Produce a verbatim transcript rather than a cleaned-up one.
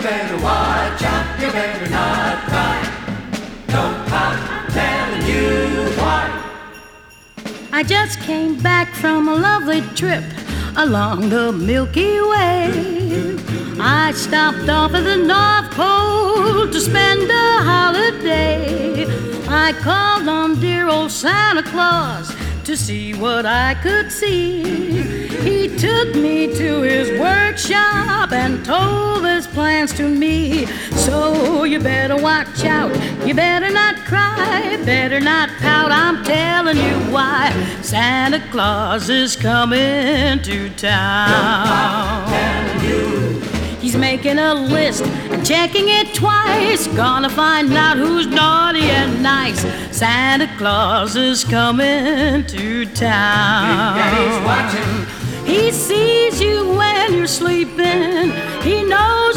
better watch out, you better not cry. Don't pout, I'm telling you why. I just came back from a lovely trip along the Milky Way. I stopped off at the North Pole to spend a holiday. I called on dear old Santa Claus to see what I could see. He took me to his workshop and told his plans to me. So you better watch out, you better not cry, better not pout, I'm telling you why. Santa Claus is coming to town. He's making a list and checking it twice, gonna find out who's naughty and nice. Santa Claus is coming to town. Big Daddy's watching. He sees you when you're sleeping. He knows